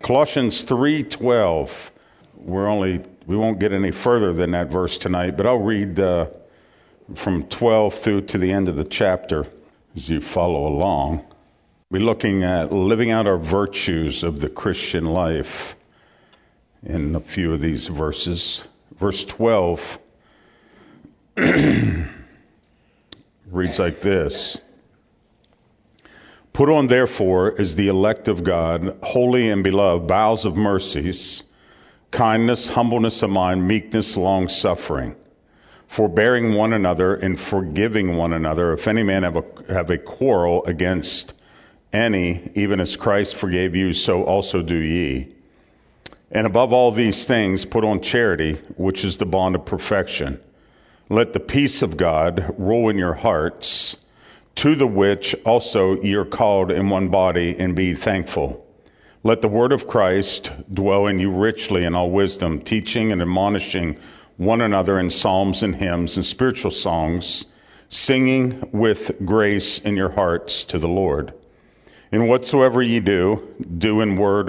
Colossians 3:12. We won't get any further than that verse tonight, but I'll read from 12 through to the end of the chapter as you follow along. We're looking at living out our virtues of the Christian life in a few of these verses. Verse 12 reads like this. Put on, therefore, as the elect of God, holy and beloved, bowels of mercies, kindness, humbleness of mind, meekness, long-suffering, forbearing one another and forgiving one another. If any man have a quarrel against any, even as Christ forgave you, so also do ye. And above all these things, put on charity, which is the bond of perfection. Let the peace of God rule in your hearts, to the which also ye are called in one body, and be thankful. Let the word of Christ dwell in you richly in all wisdom, teaching and admonishing one another in psalms and hymns and spiritual songs, singing with grace in your hearts to the Lord. And whatsoever ye do in word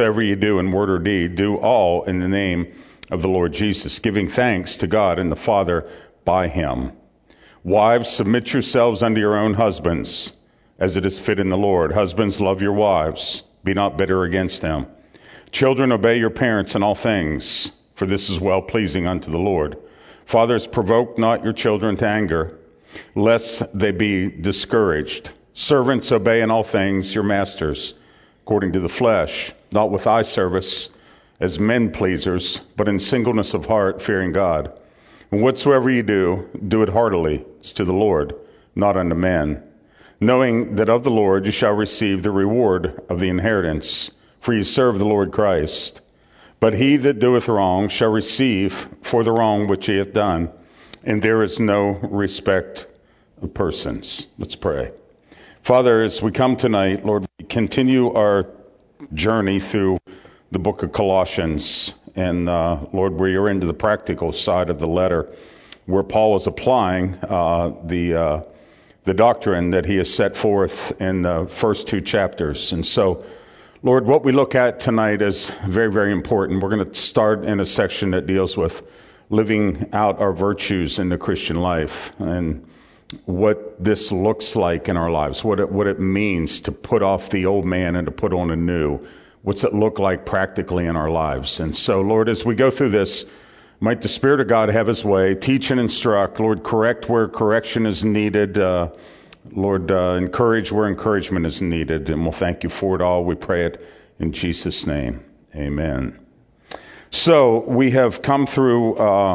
or deed, do all in the name of the Lord Jesus, giving thanks to God and the Father by him. Wives, submit yourselves unto your own husbands, as it is fit in the Lord. Husbands, love your wives. Be not bitter against them. Children, obey your parents in all things, for this is well-pleasing unto the Lord. Fathers, provoke not your children to anger, lest they be discouraged. Servants, obey in all things your masters, according to the flesh, not with eye service as men pleasers, but in singleness of heart, fearing God. And whatsoever ye do, do it heartily, as to the Lord, not unto men, knowing that of the Lord you shall receive the reward of the inheritance, for ye serve the Lord Christ. But he that doeth wrong shall receive for the wrong which he hath done, and there is no respect of persons. Let's pray. Father, as we come tonight, Lord, we continue our journey through the book of Colossians. And Lord, we are into the practical side of the letter where Paul is applying the doctrine that he has set forth in the first two chapters. And so, Lord, what we look at tonight is very, very important. We're going to start in a section that deals with living out our virtues in the Christian life and what this looks like in our lives, what it means to put off the old man and to put on a new. What's it look like practically in our lives? And so, Lord, as we go through this, might the Spirit of God have his way, teach and instruct. Lord, correct where correction is needed. Lord, encourage where encouragement is needed. And we'll thank you for it all. We pray it in Jesus' name. Amen. So we have come through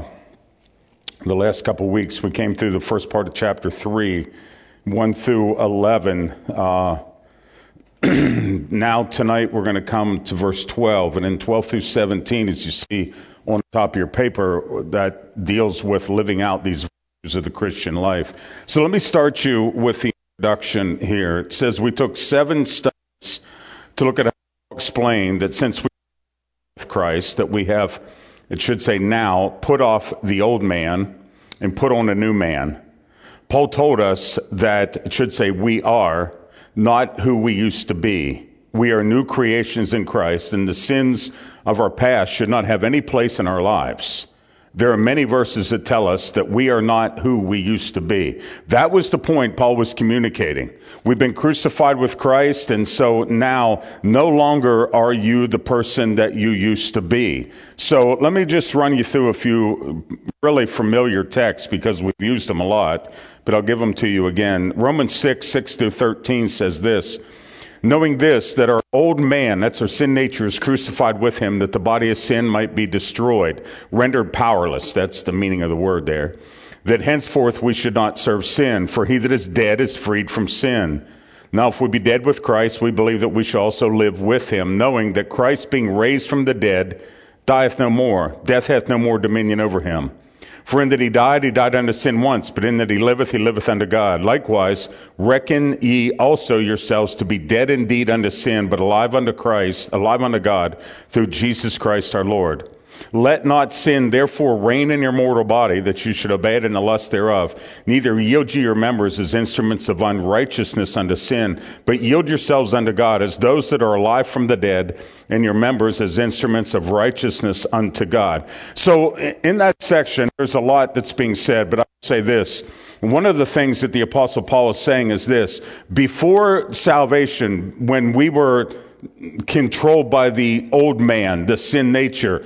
the last couple of weeks. We came through the first part of chapter 3, 1 through 11. Now tonight we're going to come to verse 12, and in 12 through 17, as you see on the top of your paper, that deals with living out these virtues of the Christian life. So let me start you with the introduction here. It says we took 7 studies to look at how to explain that since we with Christ, that we have, it should say now, put off the old man and put on a new man. Paul told us that it should say we are not who we used to be. We are new creations in Christ, and the sins of our past should not have any place in our lives. There are many verses that tell us that we are not who we used to be. That was the point Paul was communicating. We've been crucified with Christ, and so now no longer are you the person that you used to be. So let me just run you through a few really familiar texts because we've used them a lot, but I'll give them to you again. Romans 6:6-13 says this, knowing this, that our old man, that's our sin nature, is crucified with him, that the body of sin might be destroyed, rendered powerless. That's the meaning of the word there. That henceforth we should not serve sin, for he that is dead is freed from sin. Now if we be dead with Christ, we believe that we shall also live with him, knowing that Christ being raised from the dead dieth no more. Death hath no more dominion over him. For in that he died unto sin once, but in that he liveth unto God. Likewise, reckon ye also yourselves to be dead indeed unto sin, but alive unto Christ, alive unto God, through Jesus Christ our Lord. Let not sin therefore reign in your mortal body, that you should obey it in the lust thereof. Neither yield ye your members as instruments of unrighteousness unto sin, but yield yourselves unto God as those that are alive from the dead, and your members as instruments of righteousness unto God. So in that section, there's a lot that's being said, but I'll say this. One of the things that the Apostle Paul is saying is this: before salvation, when we were controlled by the old man, the sin nature,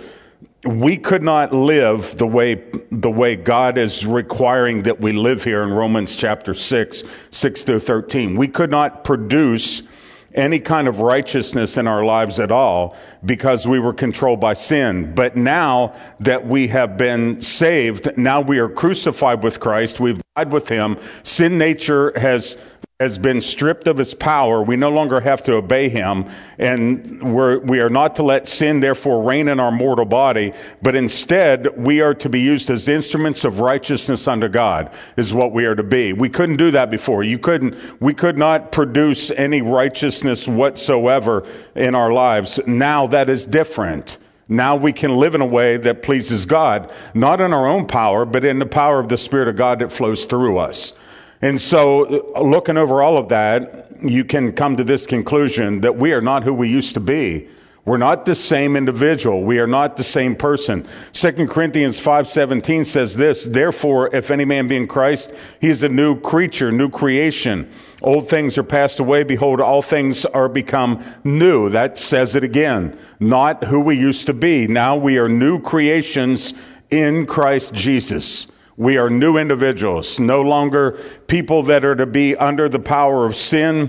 we could not live the way God is requiring that we live here in Romans chapter 6 through 13. We could not produce any kind of righteousness in our lives at all because we were controlled by sin. But now that we have been saved, now we are crucified with Christ. We've died with him. Sin nature has been stripped of its power. We no longer have to obey him, and we are not to let sin therefore reign in our mortal body, but instead we are to be used as instruments of righteousness unto God, is what we are to be. We couldn't do that before. We could not produce any righteousness whatsoever in our lives. Now that is different. Now we can live in a way that pleases God, not in our own power, but in the power of the Spirit of God that flows through us. And so, looking over all of that, you can come to this conclusion that we are not who we used to be. We're not the same individual. We are not the same person. 2 Corinthians 5:17 says this: therefore, if any man be in Christ, he is a new creature, new creation. Old things are passed away. Behold, all things are become new. That says it again. Not who we used to be. Now we are new creations in Christ Jesus. We are new individuals, no longer people that are to be under the power of sin,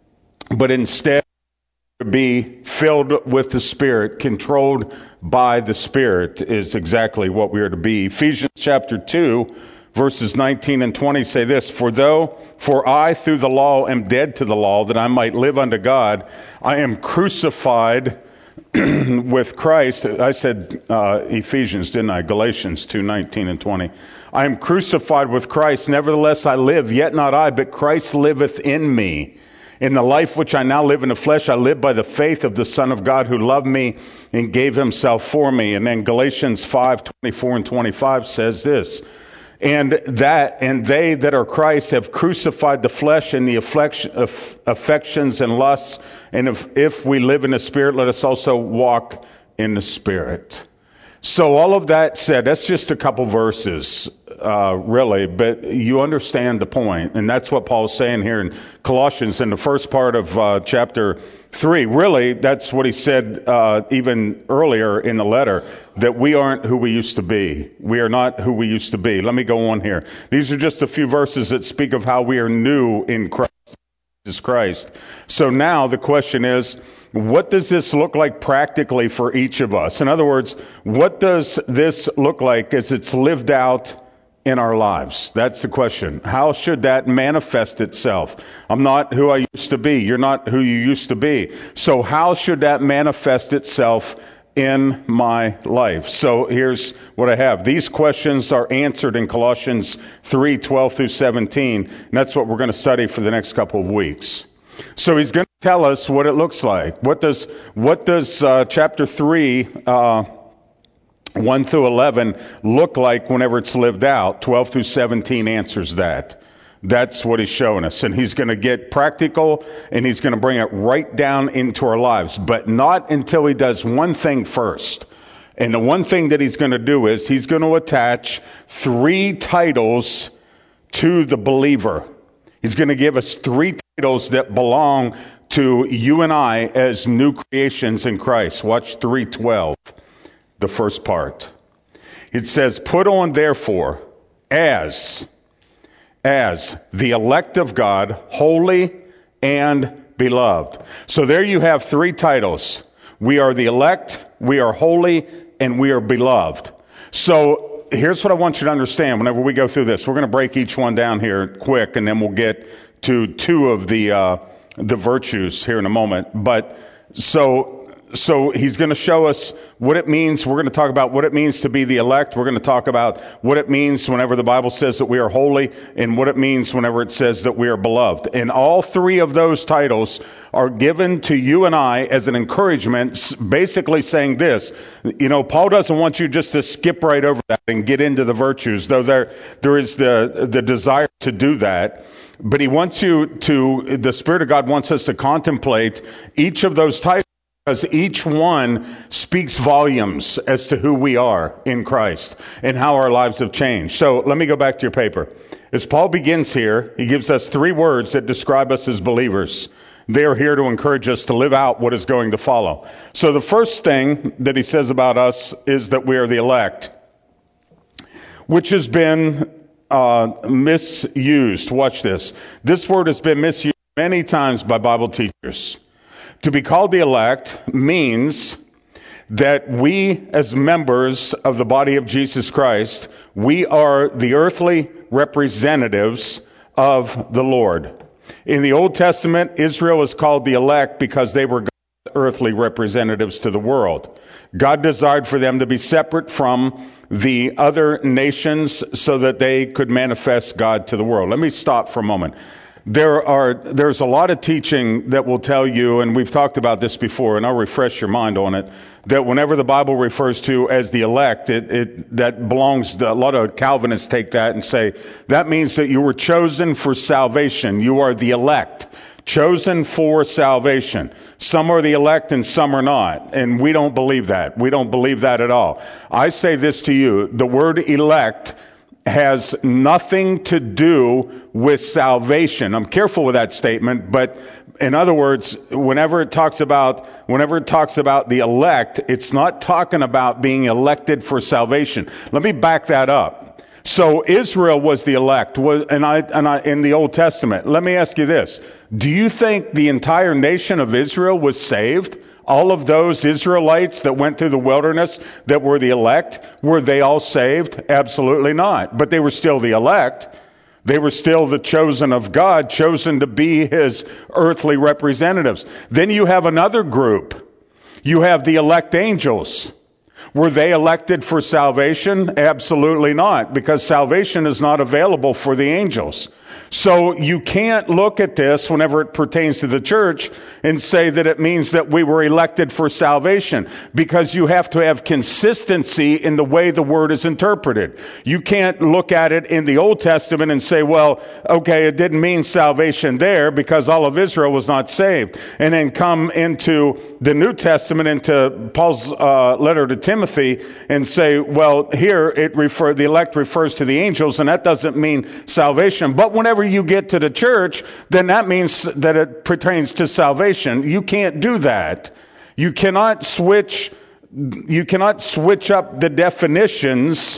but instead to be filled with the Spirit, controlled by the Spirit is exactly what we are to be. Ephesians chapter 2, verses 19 and 20 say this: For I through the law am dead to the law, that I might live unto God. I am crucified with Christ. I said Ephesians, didn't I? Galatians 2:19 and 20. I am crucified with Christ. Nevertheless I live, yet not I, but Christ liveth in me. In the life which I now live in the flesh, I live by the faith of the Son of God, who loved me and gave himself for me. And then Galatians 5:24 and 25 says this: And they that are Christ have crucified the flesh and the affections and lusts. And if we live in the Spirit, let us also walk in the Spirit. So all of that said, that's just a couple verses, really, but you understand the point. And that's what Paul's saying here in Colossians in the first part of chapter 3. Really, that's what he said even earlier in the letter, that we aren't who we used to be. We are not who we used to be. Let me go on here. These are just a few verses that speak of how we are new in Christ. So now the question is, what does this look like practically for each of us? In other words, what does this look like as it's lived out in our lives? That's the question. How should that manifest itself? I'm not who I used to be. You're not who you used to be. So how should that manifest itself in my life? So here's what I have. These questions are answered in Colossians 3:12 through 17. And that's what we're going to study for the next couple of weeks. So he's going to tell us what it looks like. What does chapter 3, 1 through 11 look like whenever it's lived out? 12 through 17 answers that. That's what he's showing us. And he's going to get practical, and he's going to bring it right down into our lives. But not until he does one thing first. And the one thing that he's going to do is he's going to attach 3 titles to the believer. He's going to give us 3 titles that belong to you and I as new creations in Christ. Watch 3:12, the first part. It says, put on therefore as the elect of God, holy and beloved. So there you have 3 titles. We are the elect, we are holy, and we are beloved. So here's what I want you to understand whenever we go through this. We're going to break each one down here quick, and then we'll get to 2 of the virtues here in a moment. But so So he's going to show us what it means. We're going to talk about what it means to be the elect. We're going to talk about what it means whenever the Bible says that we are holy, and what it means whenever it says that we are beloved. And all three of those titles are given to you and I as an encouragement, basically saying this. Paul doesn't want you just to skip right over that and get into the virtues, though there is the desire to do that. But he wants the Spirit of God wants us to contemplate each of those titles, because each one speaks volumes as to who we are in Christ and how our lives have changed. So let me go back to your paper. As Paul begins here, he gives us three words that describe us as believers. They are here to encourage us to live out what is going to follow. So the first thing that he says about us is that we are the elect, which has been misused. Watch this. This word has been misused many times by Bible teachers. To be called the elect means that we, as members of the body of Jesus Christ, we are the earthly representatives of the Lord. In the Old Testament, Israel is called the elect because they were God's earthly representatives to the world. God desired for them to be separate from the other nations so that they could manifest God to the world. Let me stop for a moment. There's a lot of teaching that will tell you, and we've talked about this before, and I'll refresh your mind on it, that whenever the Bible refers to as the elect, that belongs to, a lot of Calvinists take that and say, that means that you were chosen for salvation. You are the elect, chosen for salvation. Some are the elect and some are not, and we don't believe that. We don't believe that at all. I say this to you, the word elect has nothing to do with salvation. I'm careful with that statement, but in other words, whenever it talks about the elect, it's not talking about being elected for salvation. Let me back that up. So Israel was the elect, in the Old Testament. Let me ask you this. Do you think the entire nation of Israel was saved? All of those Israelites that went through the wilderness that were the elect, were they all saved? Absolutely not. But they were still the elect. They were still the chosen of God, chosen to be his earthly representatives. Then you have another group. You have the elect angels. Were they elected for salvation? Absolutely not, because salvation is not available for the angels. So you can't look at this whenever it pertains to the church and say that it means that we were elected for salvation, because you have to have consistency in the way the word is interpreted. You can't look at it in the Old Testament and say, well, okay, it didn't mean salvation there because all of Israel was not saved. And then come into the New Testament, into Paul's letter to Timothy, and say, well, here the elect refers to the angels, and that doesn't mean salvation. But whenever you get to the church, then that means that it pertains to salvation. You can't do that. You cannot switch up the definitions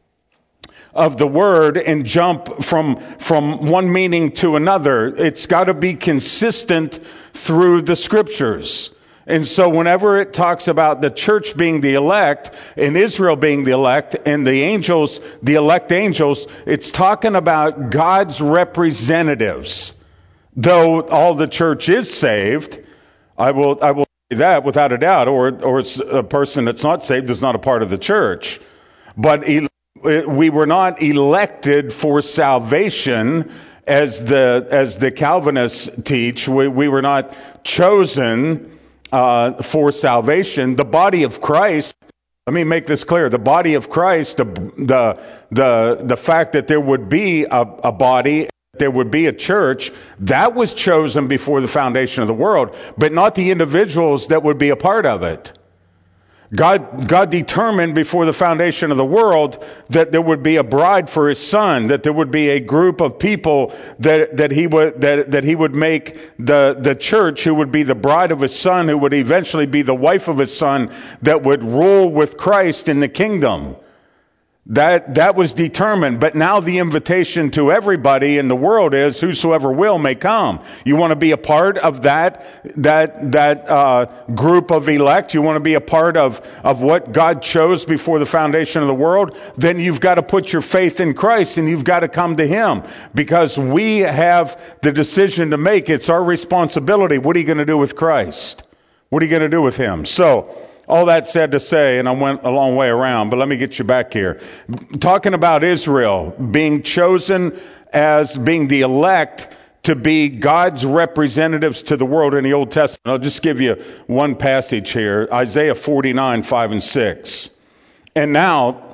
of the word and jump from one meaning to another. It's got to be consistent through the scriptures. And so whenever it talks about the church being the elect and Israel being the elect and the angels, the elect angels, it's talking about God's representatives. Though all the church is saved, I will say that without a doubt, or it's a person that's not saved is not a part of the church. But we were not elected for salvation as the Calvinists teach. We were not chosen for salvation. The body of Christ, let me make this clear, the body of Christ, the fact that there would be a body, there would be a church, that was chosen before the foundation of the world, but not the individuals that would be a part of it. God determined before the foundation of the world that there would be a bride for his son, that there would be a group of people that he would make the church, who would be the bride of his son, who would eventually be the wife of his son, that would rule with Christ in the kingdom. That was determined, but now the invitation to everybody in the world is whosoever will may come. You want to be a part of that group of elect? You want to be a part of what God chose before the foundation of the world? Then you've got to put your faith in Christ and you've got to come to him, because we have the decision to make. It's our responsibility. What are you going to do with Christ? What are you going to do with him? So, all that said to say, and I went a long way around, but let me get you back here. Talking about Israel being chosen as being the elect to be God's representatives to the world in the Old Testament. I'll just give you one passage here. Isaiah 49, 5 and 6. And now,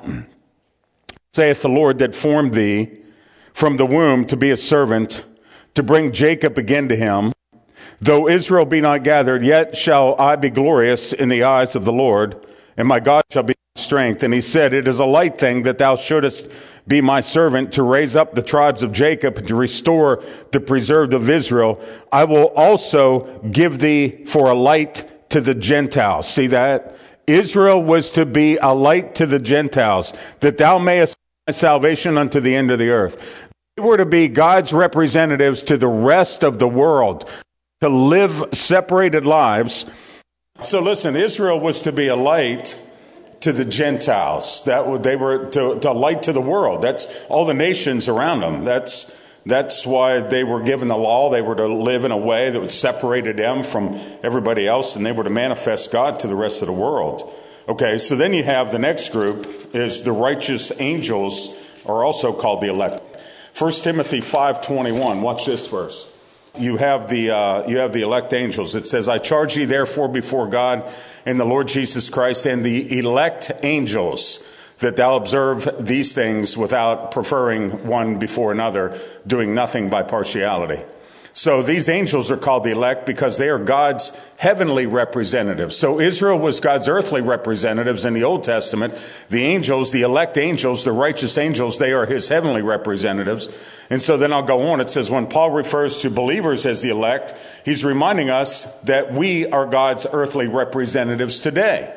saith the Lord that formed thee from the womb to be a servant, to bring Jacob again to him. Though Israel be not gathered, yet shall I be glorious in the eyes of the Lord, and my God shall be my strength. And he said, it is a light thing that thou shouldest be my servant, to raise up the tribes of Jacob, and to restore the preserved of Israel. I will also give thee for a light to the Gentiles. See that? Israel was to be a light to the Gentiles, that thou mayest my salvation unto the end of the earth. They were to be God's representatives to the rest of the world, to live separated lives. So listen, Israel was to be a light to the Gentiles. They were to light to the world. That's all the nations around them. That's why they were given the law. They were to live in a way that would separate them from everybody else, and they were to manifest God to the rest of the world. Okay, so then you have the next group is the righteous angels, are also called the elect. 1 Timothy 5:21. Watch this verse. You have the elect angels. It says, I charge ye therefore before God and the Lord Jesus Christ and the elect angels, that thou observe these things without preferring one before another, doing nothing by partiality. So these angels are called the elect because they are God's heavenly representatives. So Israel was God's earthly representatives in the Old Testament. The angels, the elect angels, the righteous angels, they are his heavenly representatives. And so then I'll go on. It says when Paul refers to believers as the elect, he's reminding us that we are God's earthly representatives today.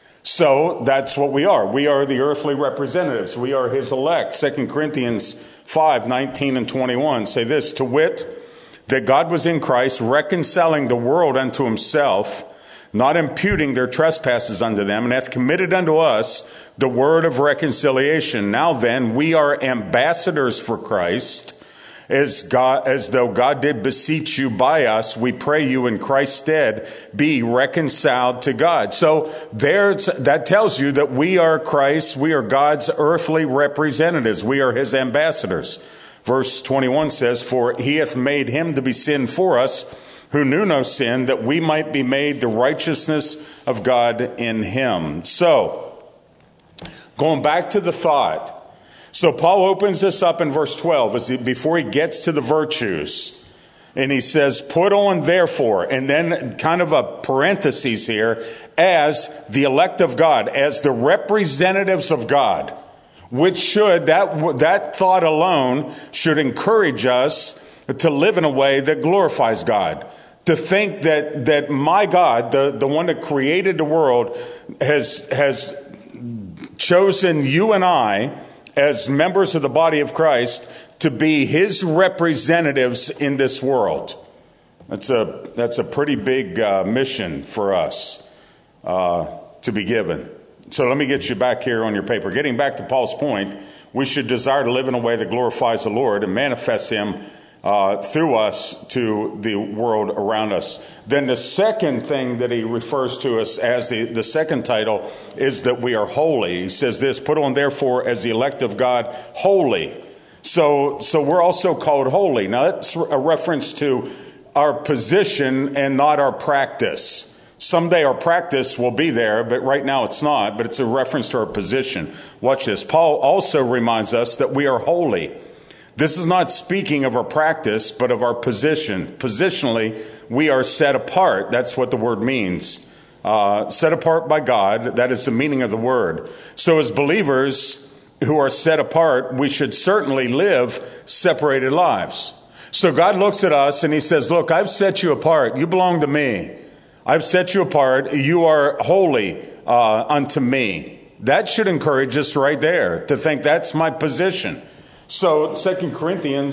So that's what we are. We are the earthly representatives. We are his elect. 2 Corinthians 5:19 and 21 say this, to wit, that God was in Christ, reconciling the world unto himself, not imputing their trespasses unto them, and hath committed unto us the word of reconciliation. Now then, we are ambassadors for Christ, as though God did beseech you by us. We pray you in Christ's stead, be reconciled to God. So that tells you that we are Christ, we are God's earthly representatives. We are his ambassadors. Verse 21 says, for he hath made him to be sin for us, who knew no sin, that we might be made the righteousness of God in him. So, going back to the thought. So Paul opens this up in verse 12 before he gets to the virtues. And he says, put on therefore, and then kind of a parenthesis here, as the elect of God, as the representatives of God. Which should, that thought alone should encourage us to live in a way that glorifies God. To think that my God, the one that created the world, has chosen you and I as members of the body of Christ to be his representatives in this world. That's a pretty big mission for us to be given. So let me get you back here on your paper. Getting back to Paul's point, we should desire to live in a way that glorifies the Lord and manifests him through us to the world around us. Then the second thing that he refers to us as the second title is that we are holy. He says this, put on therefore as the elect of God, holy. So we're also called holy. Now that's a reference to our position and not our practice. Someday our practice will be there, but right now it's not. But it's a reference to our position. Watch this. Paul also reminds us that we are holy. This is not speaking of our practice, but of our position. Positionally, we are set apart. That's what the word means. Set apart by God. That is the meaning of the word. So as believers who are set apart, we should certainly live separated lives. So God looks at us and he says, look, I've set you apart. You belong to me. I've set you apart. You are holy unto me. That should encourage us right there to think that's my position. So 2 Corinthians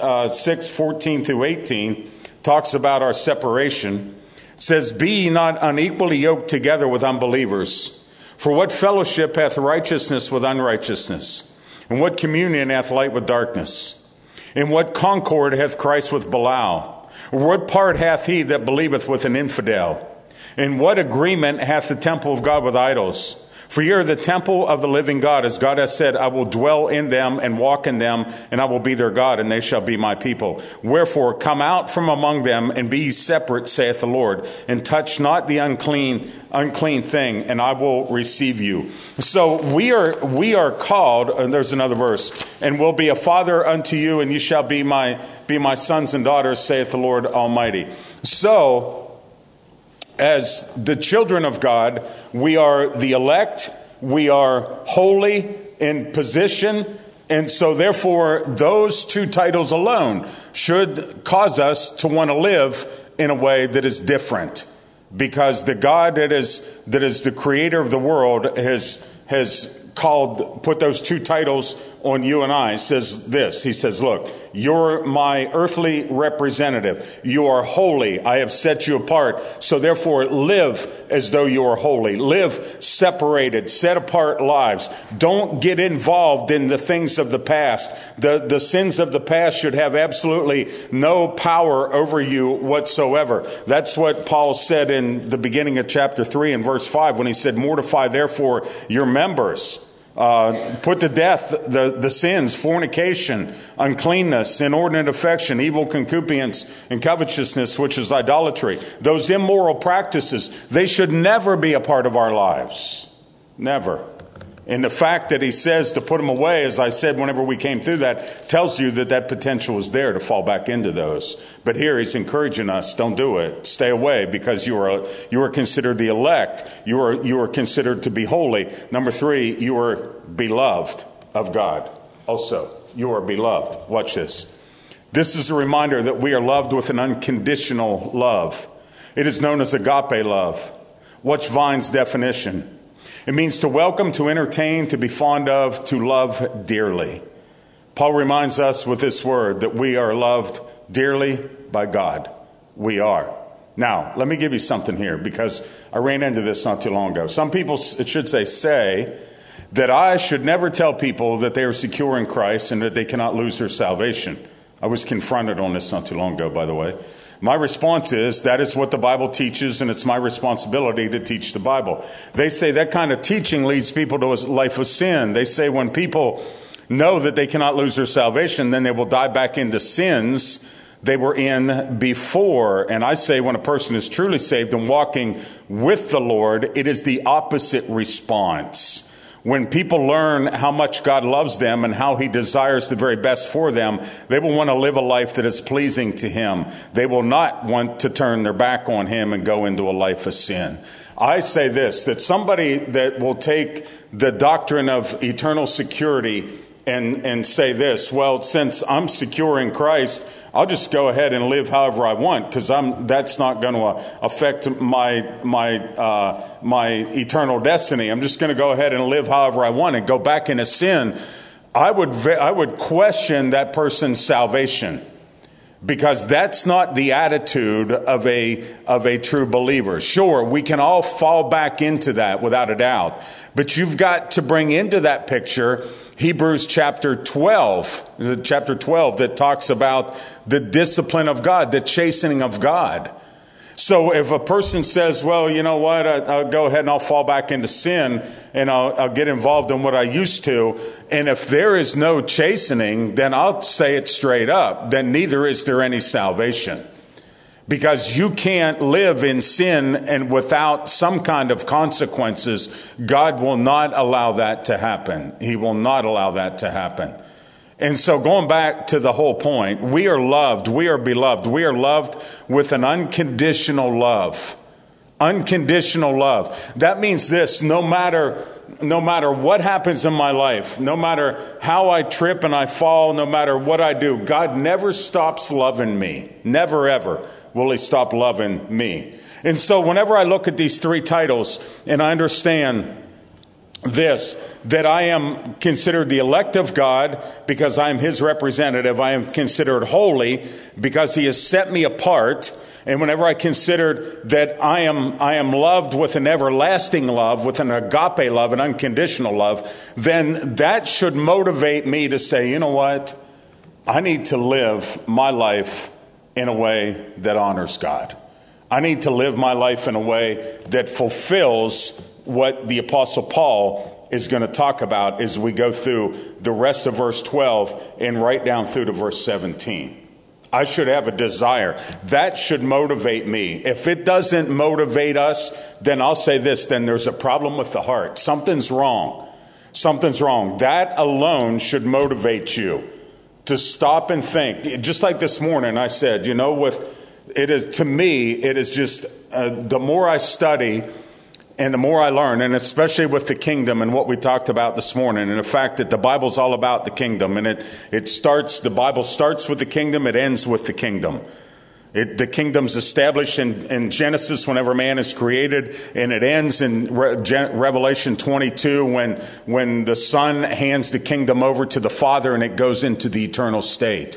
6:14 through 18 talks about our separation. It says, be ye not unequally yoked together with unbelievers. For what fellowship hath righteousness with unrighteousness? And what communion hath light with darkness? And what concord hath Christ with Belial? Or what part hath he that believeth with an infidel? In what agreement hath the temple of God with idols? For ye are the temple of the living God. As God has said, I will dwell in them and walk in them, and I will be their God, and they shall be my people. Wherefore, come out from among them, and be ye separate, saith the Lord, and touch not the unclean thing, and I will receive you. So we are called, and there's another verse, and will be a father unto you, and you shall be my sons and daughters, saith the Lord Almighty. So, as the children of God, we are the elect, we are holy in position, and so therefore those two titles alone should cause us to want to live in a way that is different. Because the God that is the creator of the world has put those two titles on you and I. Says this, he says, look, you're my earthly representative. You are holy. I have set you apart. So therefore live as though you are holy. Live separated, set apart lives. Don't get involved in the things of the past. The sins of the past should have absolutely no power over you whatsoever. That's what Paul said in the beginning of chapter 3 and verse 5 when he said, mortify therefore your members. Put to death the sins, fornication, uncleanness, inordinate affection, evil concupiscence, and covetousness, which is idolatry. Those immoral practices, they should never be a part of our lives. Never. And the fact that he says to put them away, as I said whenever we came through that, tells you that potential is there to fall back into those. But here he's encouraging us, don't do it. Stay away, because you are considered the elect. You are considered to be holy. Number 3, you are beloved of God. Also, you are beloved. Watch this. This is a reminder that we are loved with an unconditional love. It is known as agape love. Watch Vine's definition. It means to welcome, to entertain, to be fond of, to love dearly. Paul reminds us with this word that we are loved dearly by God. We are. Now, let me give you something here, because I ran into this not too long ago. Some people, it should say that I should never tell people that they are secure in Christ and that they cannot lose their salvation. I was confronted on this not too long ago, by the way. My response is, that is what the Bible teaches, and it's my responsibility to teach the Bible. They say that kind of teaching leads people to a life of sin. They say when people know that they cannot lose their salvation, then they will die back into sins they were in before. And I say when a person is truly saved and walking with the Lord, it is the opposite response. When people learn how much God loves them and how he desires the very best for them, they will want to live a life that is pleasing to him. They will not want to turn their back on him and go into a life of sin. I say this, that somebody that will take the doctrine of eternal security and say this, well, since I'm secure in Christ, I'll just go ahead and live however I want, because that's not going to affect my eternal destiny. I'm just going to go ahead and live however I want and go back into sin. I would question that person's salvation, because that's not the attitude of a true believer. Sure, we can all fall back into that without a doubt, but you've got to bring into that picture Hebrews chapter 12 that talks about the discipline of God, the chastening of God. So if a person says, well, you know what, I'll go ahead and I'll fall back into sin and I'll get involved in what I used to. And if there is no chastening, then I'll say it straight up, then neither is there any salvation. Because you can't live in sin and without some kind of consequences. God will not allow that to happen. He will not allow that to happen. And so going back to the whole point, we are loved, we are beloved, we are loved with an unconditional love. Unconditional love. That means this, no matter what happens in my life, no matter how I trip and I fall, no matter what I do, God never stops loving me. Never ever will he stop loving me. And so whenever I look at these 3 titles and I understand this, that I am considered the elect of God because I am his representative, I am considered holy because he has set me apart. And whenever I consider that I am loved with an everlasting love, with an agape love, an unconditional love, then that should motivate me to say, you know what? I need to live my life in a way that honors God. I need to live my life in a way that fulfills what the Apostle Paul is going to talk about as we go through the rest of verse 12 and right down through to verse 17. I should have a desire. That should motivate me. If it doesn't motivate us, then I'll say this, then there's a problem with the heart. Something's wrong. Something's wrong. That alone should motivate you to stop and think. Just like this morning I said, to me, it is just the more I study and the more I learn, and especially with the kingdom and what we talked about this morning, and the fact that the Bible's all about the kingdom, and the Bible starts with the kingdom, it ends with the kingdom. The kingdom's established in Genesis whenever man is created, and it ends in Revelation 22 when the Son hands the kingdom over to the Father and it goes into the eternal state.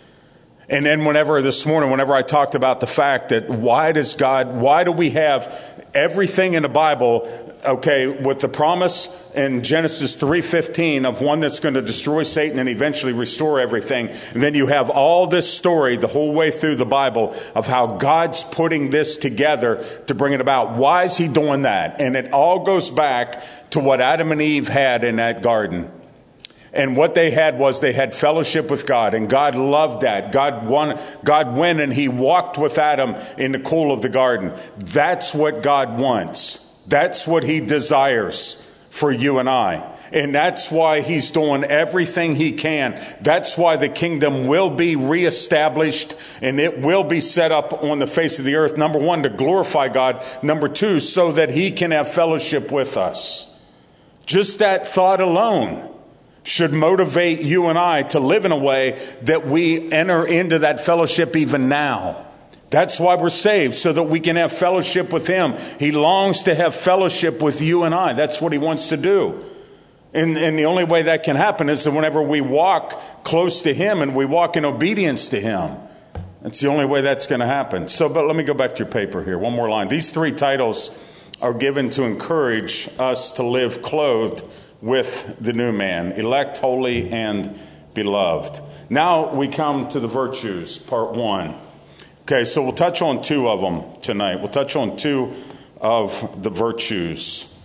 And then whenever I talked about the fact that why do we have everything in the Bible, with the promise in Genesis 3:15 of one that's going to destroy Satan and eventually restore everything. And then you have all this story the whole way through the Bible of how God's putting this together to bring it about. Why is he doing that? And it all goes back to what Adam and Eve had in that garden. And what they had was they had fellowship with God, and God loved that. God went and he walked with Adam in the cool of the garden. That's what God wants. That's what he desires for you and I. And that's why he's doing everything he can. That's why the kingdom will be reestablished and it will be set up on the face of the earth. Number one, to glorify God. Number two, so that he can have fellowship with us. Just that thought alone should motivate you and I to live in a way that we enter into that fellowship even now. That's why we're saved, so that we can have fellowship with him. He longs to have fellowship with you and I. That's what he wants to do. And the only way that can happen is that whenever we walk close to him and we walk in obedience to him. That's the only way that's going to happen. But let me go back to your paper here. One more line. These three titles are given to encourage us to live clothed with the new man, elect, holy, and beloved. Now we come to the virtues, part one. Okay, so we'll touch on two of them tonight. We'll touch on two of the virtues.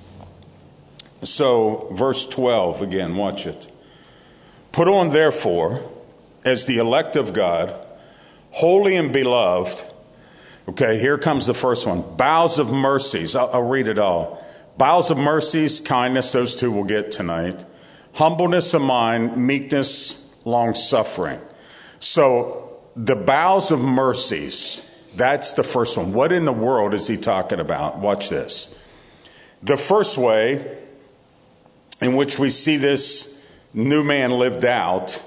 So, verse 12, again, watch it. Put on, therefore, as the elect of God, holy and beloved. Okay, here comes the first one. Bowels of mercies. I'll read it all. Bowels of mercies, kindness, those two we'll get tonight. Humbleness of mind, meekness, long-suffering. So the bowels of mercies, that's the first one. What in the world is he talking about? Watch this. The first way in which we see this new man lived out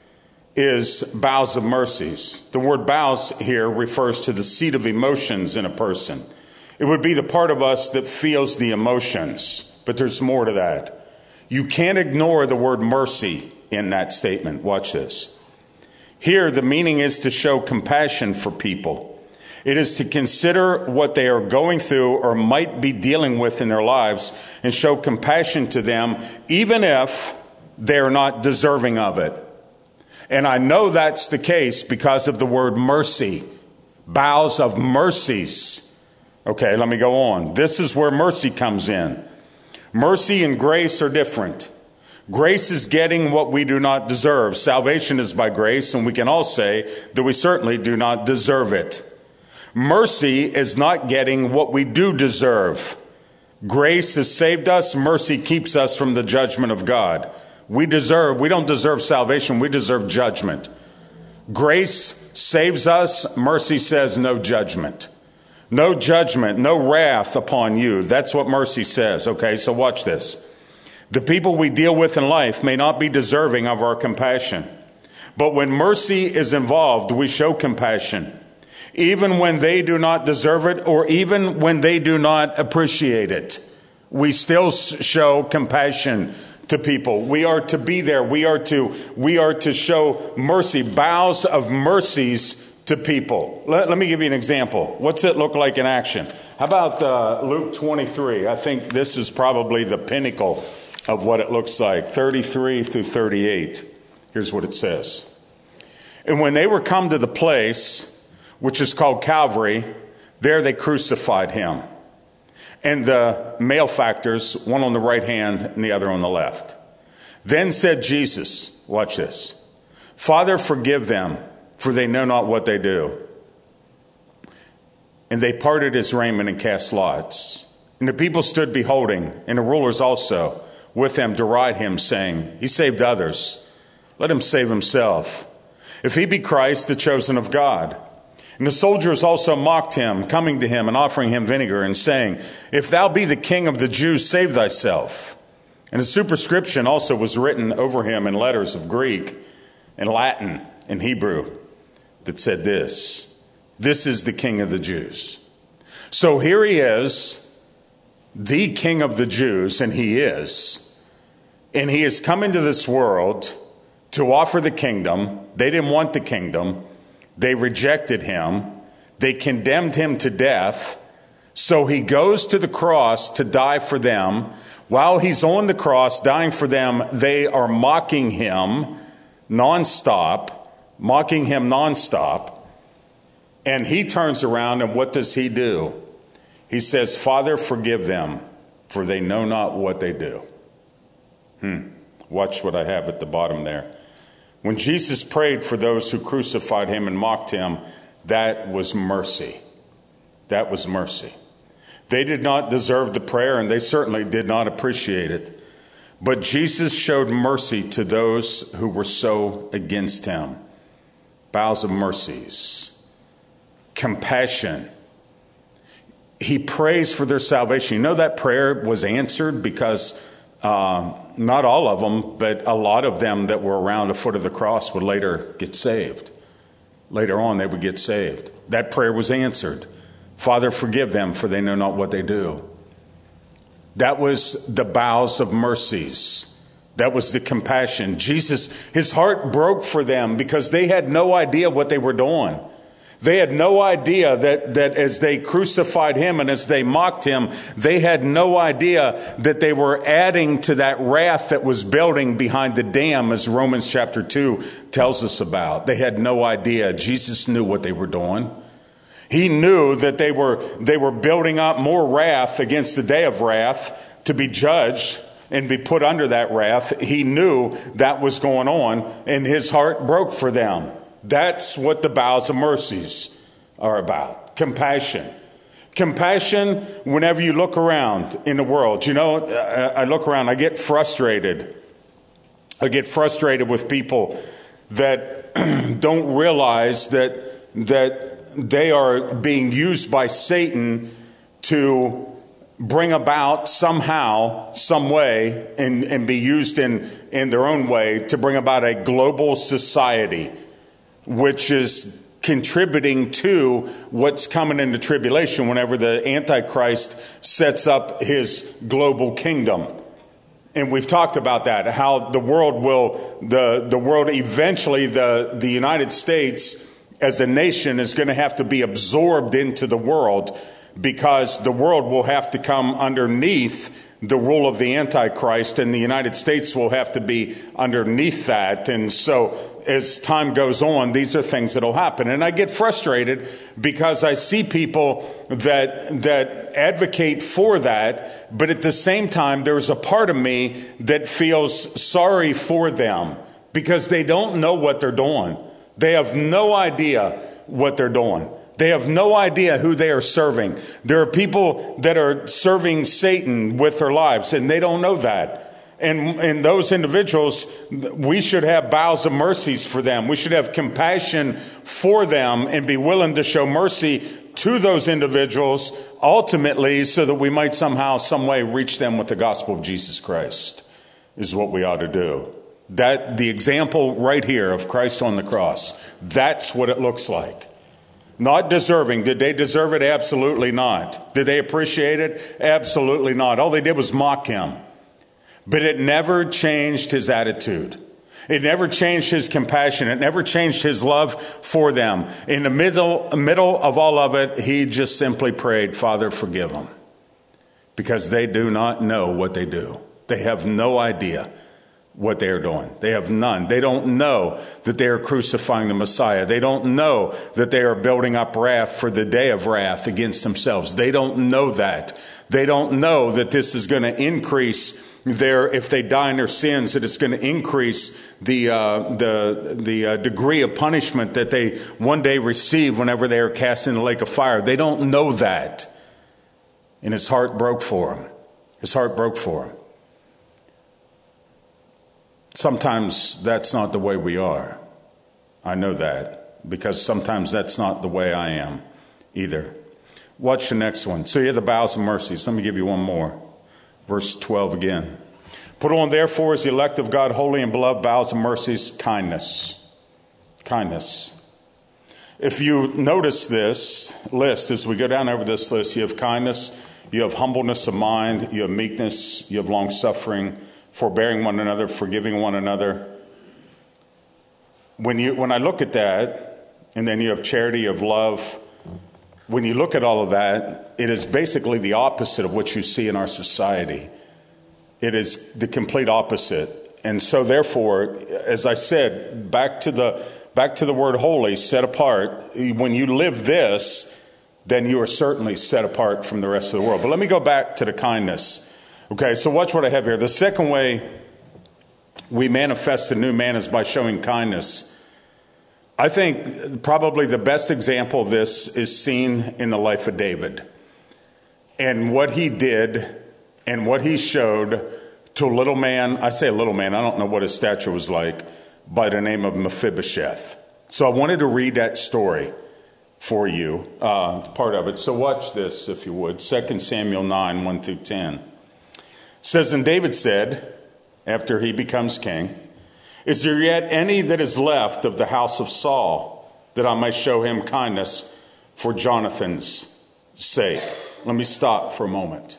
is bowels of mercies. The word bowels here refers to the seat of emotions in a person. It would be the part of us that feels the emotions, but there's more to that. You can't ignore the word mercy in that statement. Watch this. Here, the meaning is to show compassion for people. It is to consider what they are going through or might be dealing with in their lives and show compassion to them, even if they're not deserving of it. And I know that's the case because of the word mercy. Bowels of mercies. Okay, let me go on. This is where mercy comes in. Mercy and grace are different. Grace is getting what we do not deserve. Salvation is by grace, and we can all say that we certainly do not deserve it. Mercy is not getting what we do deserve. Grace has saved us. Mercy keeps us from the judgment of God. We don't deserve salvation. We deserve judgment. Grace saves us. Mercy says no judgment. No judgment, no wrath upon you. That's what mercy says. Okay, so watch this. The people we deal with in life may not be deserving of our compassion. But when mercy is involved, we show compassion. Even when they do not deserve it, or even when they do not appreciate it, we still show compassion to people. We are to be there. We are to show mercy, bowels of mercies to people. Let me give you an example. What's it look like in action? How about Luke 23? I think this is probably the pinnacle of what it looks like. 33 through 38. Here's what it says. And when they were come to the place, which is called Calvary, There they crucified him. And the malefactors, one on the right hand and the other on the left. Then said Jesus, watch this, Father, forgive them, for they know not what they do. And they parted his raiment and cast lots. And the people stood beholding, and the rulers also with them deride him, saying, He saved others, let him save himself, if he be Christ, the chosen of God. And the soldiers also mocked him, coming to him and offering him vinegar, and saying, If thou be the King of the Jews, save thyself. And a superscription also was written over him in letters of Greek and Latin and Hebrew that said this is the King of the Jews. So here he is, the King of the Jews, and he has come into this world to offer the kingdom. They didn't want the kingdom. They rejected him. They condemned him to death. So he goes to the cross to die for them. While he's on the cross dying for them, they are mocking him nonstop. And he turns around, and what does he do? He says, Father, forgive them, for they know not what they do. Watch what I have at the bottom there. When Jesus prayed for those who crucified him and mocked him, that was mercy. That was mercy. They did not deserve the prayer, and they certainly did not appreciate it. But Jesus showed mercy to those who were so against him. Bowels of mercies. Compassion. He prays for their salvation. You know that prayer was answered because not all of them, but a lot of them that were around the foot of the cross would later get saved. Later on, they would get saved. That prayer was answered. Father, forgive them, for they know not what they do. That was the bowels of mercies. That was the compassion. Jesus, his heart broke for them because they had no idea what they were doing. They had no idea that as they crucified him and as they mocked him, they had no idea that they were adding to that wrath that was building behind the dam, as Romans chapter 2 tells us about. They had no idea. Jesus knew what they were doing. He knew that they were building up more wrath against the day of wrath to be judged and be put under that wrath. He knew that was going on, and his heart broke for them. That's what the bowels of mercies are about. Compassion. Compassion whenever you look around in the world. You know, I look around, I get frustrated. I get frustrated with people that don't realize that they are being used by Satan to bring about somehow, some way, and be used in their own way to bring about a global society, which is contributing to what's coming into tribulation whenever the Antichrist sets up his global kingdom. And we've talked about that, how the world will, the world eventually, the United States as a nation is going to have to be absorbed into the world, because the world will have to come underneath the rule of the Antichrist, and the United States will have to be underneath that. And so as time goes on, these are things that will happen. And I get frustrated because I see people that advocate for that, but at the same time, there's a part of me that feels sorry for them because they don't know what they're doing. They have no idea what they're doing. They have no idea who they are serving. There are people that are serving Satan with their lives, and they don't know that. And those individuals, we should have bowels of mercies for them. We should have compassion for them and be willing to show mercy to those individuals ultimately, so that we might somehow, some way reach them with the gospel of Jesus Christ, is what we ought to do. That the example right here of Christ on the cross, that's what it looks like. Not deserving. Did they deserve it? Absolutely not. Did they appreciate it? Absolutely not. All they did was mock him. But it never changed his attitude. It never changed his compassion. It never changed his love for them. In the middle of all of it, he just simply prayed, Father, forgive them, because they do not know what they do. They have no idea what they are doing. They have none. They don't know that they are crucifying the Messiah. They don't know that they are building up wrath for the day of wrath against themselves. They don't know that. They don't know that this is going to increase if they die in their sins, that it's going to increase the degree of punishment that they one day receive whenever they are cast in the lake of fire. They don't know that. And his heart broke for him. His heart broke for him. Sometimes that's not the way we are. I know that, because sometimes that's not the way I am either. Watch the next one. So you have the bowels of mercies. Let me give you one more. Verse 12 again. Put on therefore as the elect of God, holy and beloved, bowels of mercies, kindness. Kindness. If you notice this list, as we go down over this list, you have kindness, you have humbleness of mind, you have meekness, you have long suffering, forbearing one another, forgiving one another. When I look at that, and then you have charity, you have love, when you look at all of that, it is basically the opposite of what you see in our society. It is the complete opposite. And so therefore, as I said, back to the word holy, set apart. When you live this, then you are certainly set apart from the rest of the world. But let me go back to the kindness. Okay, so watch what I have here. The second way we manifest the new man is by showing kindness. I think probably the best example of this is seen in the life of David, and what he did and what he showed to a little man. I say a little man, I don't know what his stature was like, by the name of Mephibosheth. So I wanted to read that story for you, part of it. So watch this, if you would. 2 Samuel 9, 1 through 10. It says, and David said, after he becomes king, is there yet any that is left of the house of Saul, that I may show him kindness for Jonathan's sake? Let me stop for a moment.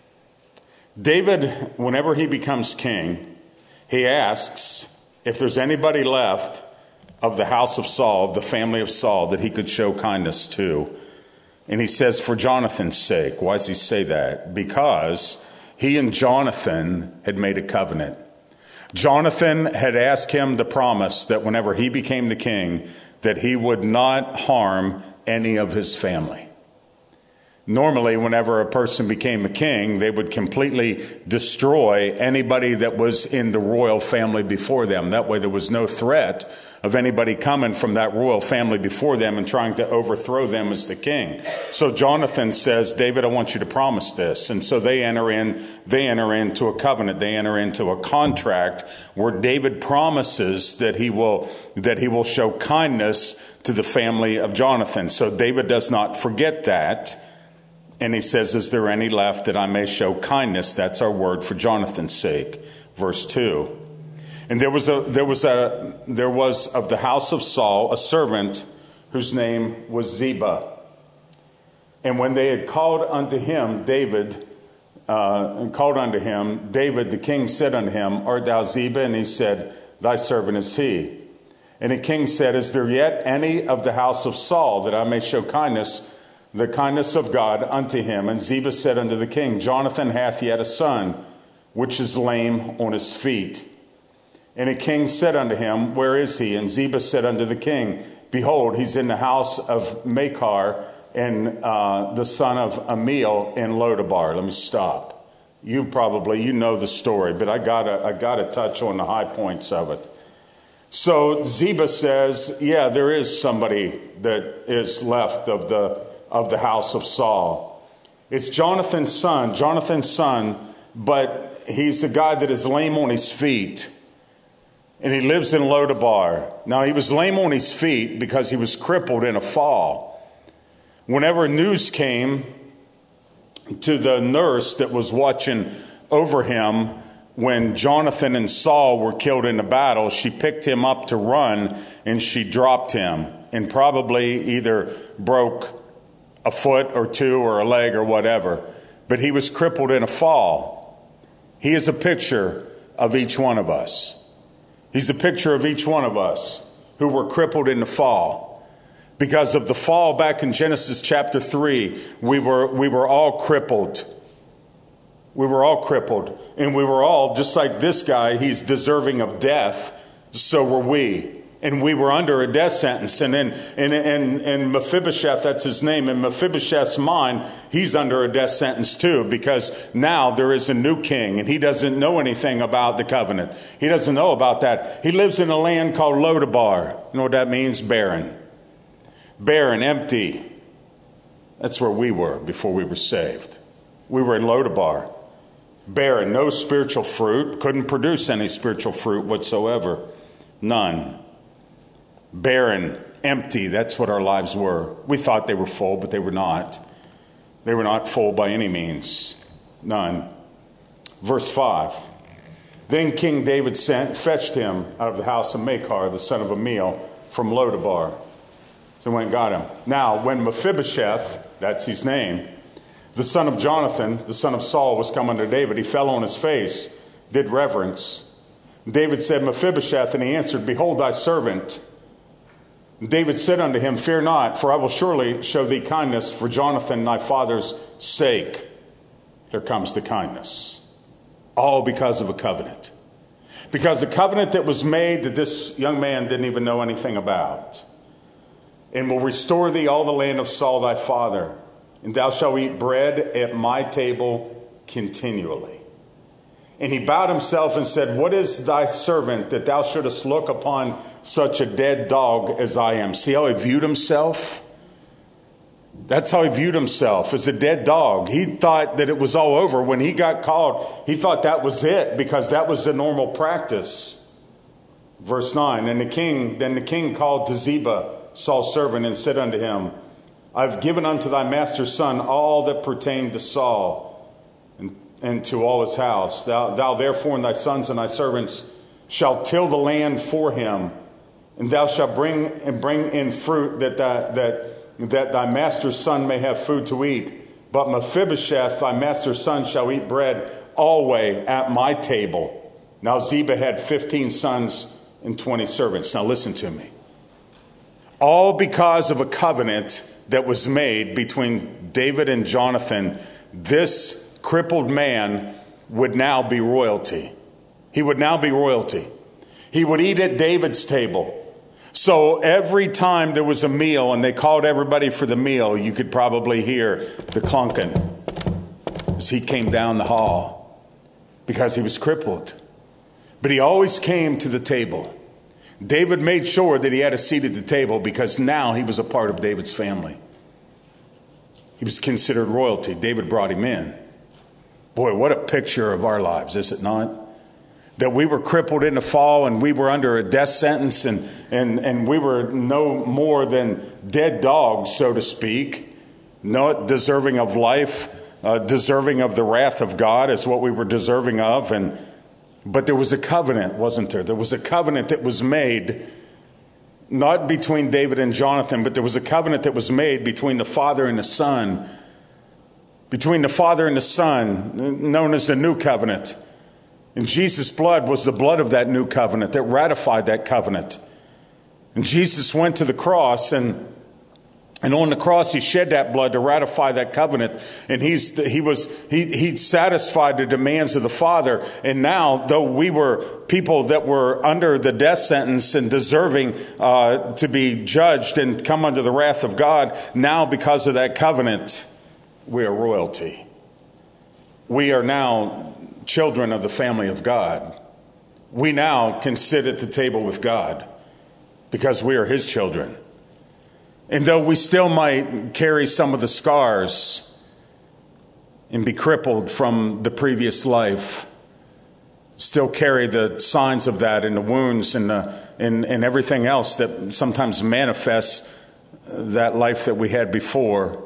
David, whenever he becomes king, he asks if there's anybody left of the house of Saul, of the family of Saul, that he could show kindness to. And he says, for Jonathan's sake. Why does he say that? Because he and Jonathan had made a covenant. Jonathan had asked him to promise that whenever he became the king, that he would not harm any of his family. Normally, whenever a person became a king, they would completely destroy anybody that was in the royal family before them. That way there was no threat of anybody coming from that royal family before them and trying to overthrow them as the king. So Jonathan says, David, I want you to promise this. And so they enter into a covenant. They enter into a contract where David promises that he will show kindness to the family of Jonathan. So David does not forget that. And he says, is there any left that I may show kindness? That's our word for Jonathan's sake. Verse 2. And there was of the house of Saul a servant whose name was Ziba. And when they had called unto him, David, the king said unto him, art thou Ziba? And he said, thy servant is he. And the king said, is there yet any of the house of Saul that I may show kindness, the kindness of God unto him? And Ziba said unto the king, Jonathan hath yet a son, which is lame on his feet. And the king said unto him, where is he? And Ziba said unto the king, behold, he's in the house of Machir, and the son of Amiel in Lodabar. Let me stop. You know the story, but I gotta touch on the high points of it. So Ziba says, yeah, there is somebody that is left of the house of Saul. It's Jonathan's son, but he's the guy that is lame on his feet. And he lives in Lodabar. Now, he was lame on his feet because he was crippled in a fall. Whenever news came to the nurse that was watching over him when Jonathan and Saul were killed in the battle, she picked him up to run and she dropped him and probably either broke a foot or two or a leg or whatever. But he was crippled in a fall. He is a picture of each one of us. He's a picture of each one of us who were crippled in the fall. Because of the fall back in Genesis chapter 3, we were all crippled. We were all crippled. And we were all, just like this guy, he's deserving of death. So were we. And we were under a death sentence. And then and Mephibosheth, that's his name, in Mephibosheth's mind, he's under a death sentence too, because now there is a new king and he doesn't know anything about the covenant. He doesn't know about that. He lives in a land called Lodabar. You know what that means? Barren. Barren, empty. That's where we were before we were saved. We were in Lodabar. Barren, no spiritual fruit, couldn't produce any spiritual fruit whatsoever. None. Barren, empty, that's what our lives were. We thought they were full, but they were not. They were not full by any means. None. Verse 5. Then King David fetched him out of the house of Machir, the son of Ammiel, from Lodabar. So went and got him. Now, when Mephibosheth, that's his name, the son of Jonathan, the son of Saul, was come unto David, he fell on his face, did reverence. David said, Mephibosheth, and he answered, Behold thy servant. David said unto him, Fear not, for I will surely show thee kindness for Jonathan thy father's sake. Here comes the kindness. All because of a covenant. Because the covenant that was made that this young man didn't even know anything about. And will restore thee all the land of Saul thy father, and thou shalt eat bread at my table continually. And he bowed himself and said, What is thy servant that thou shouldest look upon such a dead dog as I am? See how he viewed himself? That's how he viewed himself, as a dead dog. He thought that it was all over. When he got called, he thought that was it, because that was the normal practice. Verse 9, then the king called to Ziba, Saul's servant, and said unto him, I've given unto thy master's son all that pertained to Saul, and to all his house. Thou therefore and thy sons and thy servants shall till the land for him, and thou shalt bring in fruit that thy master's son may have food to eat. But Mephibosheth, thy master's son, shall eat bread always at my table. Now Ziba had 15 sons and 20 servants. Now listen to me. All because of a covenant that was made between David and Jonathan, this crippled man would now be royalty. He would now be royalty. He would eat at David's table. So every time there was a meal and they called everybody for the meal, you could probably hear the clunking as he came down the hall, because he was crippled. But he always came to the table. David made sure that he had a seat at the table, because now he was a part of David's family. He was considered royalty. David brought him in. Boy, what a picture of our lives, is it not? That we were crippled in the fall, and we were under a death sentence, and we were no more than dead dogs, so to speak, not deserving of life, deserving of the wrath of God is what we were deserving of. But there was a covenant, wasn't there? There was a covenant that was made, not between David and Jonathan, but there was a covenant that was made between the Father and the Son. Between the Father and the Son, known as the New Covenant. And Jesus' blood was the blood of that new covenant that ratified that covenant. And Jesus went to the cross, and on the cross he shed that blood to ratify that covenant. And he satisfied the demands of the Father. And now, though we were people that were under the death sentence and deserving to be judged and come under the wrath of God, now because of that covenant, we are royalty. We are now children of the family of God. We now can sit at the table with God because we are his children. And though we still might carry some of the scars and be crippled from the previous life, still carry the signs of that and the wounds and everything else that sometimes manifests that life that we had before,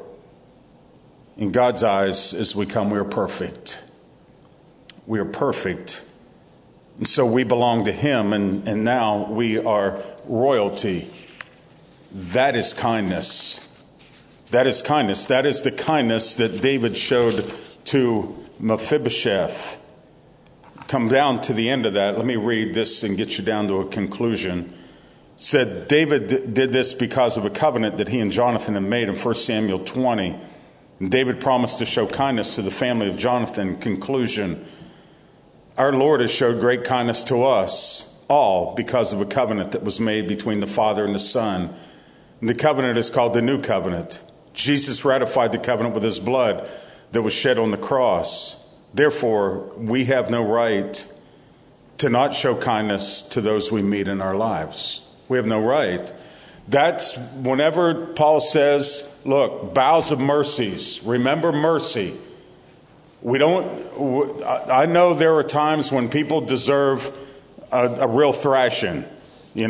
in God's eyes, as we come, we are perfect. We are perfect. And so we belong to him, and now we are royalty. That is kindness. That is kindness. That is the kindness that David showed to Mephibosheth. Come down to the end of that. Let me read this and get you down to a conclusion. It said, David did this because of a covenant that he and Jonathan had made in 1 Samuel 20. And David promised to show kindness to the family of Jonathan. Conclusion, our Lord has showed great kindness to us all because of a covenant that was made between the Father and the Son. And the covenant is called the New Covenant. Jesus ratified the covenant with his blood that was shed on the cross. Therefore, we have no right to not show kindness to those we meet in our lives. We have no right. That's whenever Paul says, look, bowels of mercies, remember mercy. I know there are times when people deserve a real thrashing, and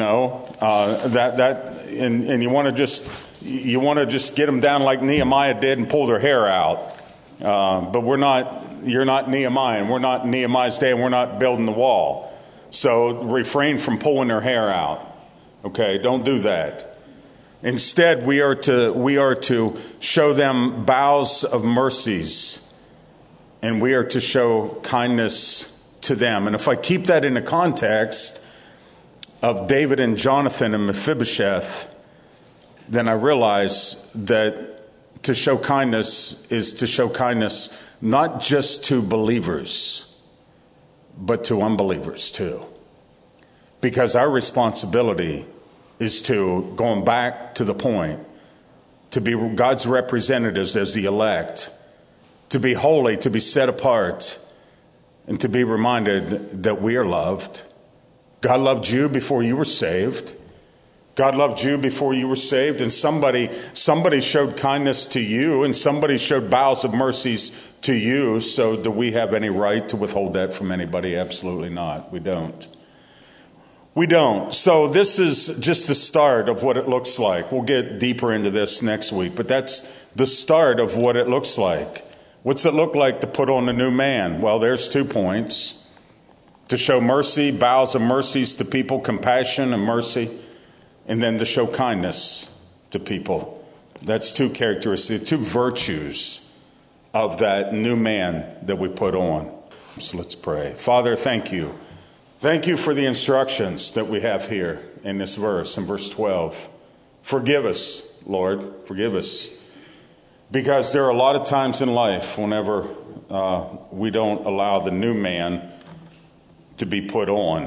you want to just get them down like Nehemiah did and pull their hair out. But you're not Nehemiah, and we're not Nehemiah's day, and we're not building the wall. So refrain from pulling their hair out. Okay, don't do that. Instead, we are to show them bowels of mercies, and we are to show kindness to them. And if I keep that in the context of David and Jonathan and Mephibosheth, then I realize that to show kindness is to show kindness not just to believers, but to unbelievers too. Because our responsibility is to, going back to the point, to be God's representatives as the elect, to be holy, to be set apart, and to be reminded that we are loved. God loved you before you were saved. God loved you before you were saved, and somebody showed kindness to you, and somebody showed bowels of mercies to you. So do we have any right to withhold that from anybody? Absolutely not. We don't. We don't. So this is just the start of what it looks like. We'll get deeper into this next week, but that's the start of what it looks like. What's it look like to put on a new man? Well, there's 2 points. To show mercy, bowels of mercies to people, compassion and mercy, and then to show kindness to people. That's 2 characteristics, 2 virtues of that new man that we put on. So let's pray. Father, thank you. Thank you for the instructions that we have here in this verse, in verse 12. Forgive us, Lord, forgive us. Because there are a lot of times in life whenever we don't allow the new man to be put on.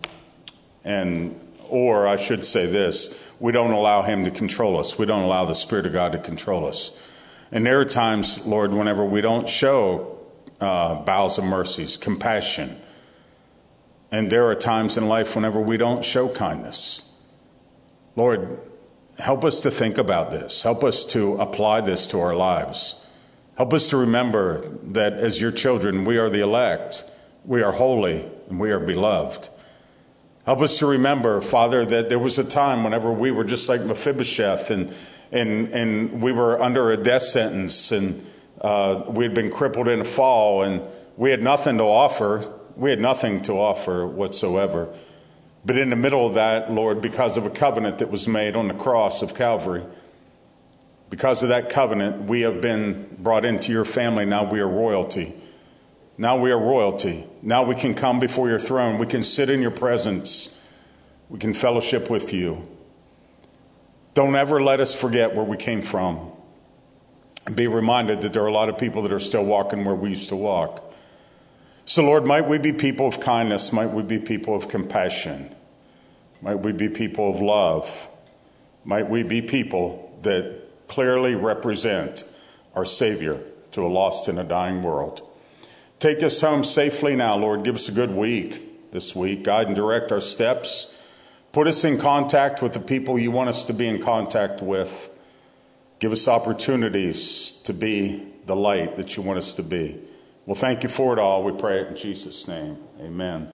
Or I should say this, we don't allow him to control us. We don't allow the Spirit of God to control us. And there are times, Lord, whenever we don't show bowels of mercies, compassion. And there are times in life whenever we don't show kindness. Lord, help us to think about this. Help us to apply this to our lives. Help us to remember that as your children, we are the elect, we are holy, and we are beloved. Help us to remember, Father, that there was a time whenever we were just like Mephibosheth and we were under a death sentence, and we had been crippled in a fall, and we had nothing to offer. We had nothing to offer whatsoever. But in the middle of that, Lord, because of a covenant that was made on the cross of Calvary, because of that covenant, we have been brought into your family. Now we are royalty. Now we are royalty. Now we can come before your throne. We can sit in your presence. We can fellowship with you. Don't ever let us forget where we came from. And be reminded that there are a lot of people that are still walking where we used to walk. So, Lord, might we be people of kindness. Might we be people of compassion. Might we be people of love. Might we be people that clearly represent our Savior to a lost and a dying world. Take us home safely now, Lord. Give us a good week this week. Guide and direct our steps. Put us in contact with the people you want us to be in contact with. Give us opportunities to be the light that you want us to be. Well, thank you for it all. We pray it in Jesus' name. Amen.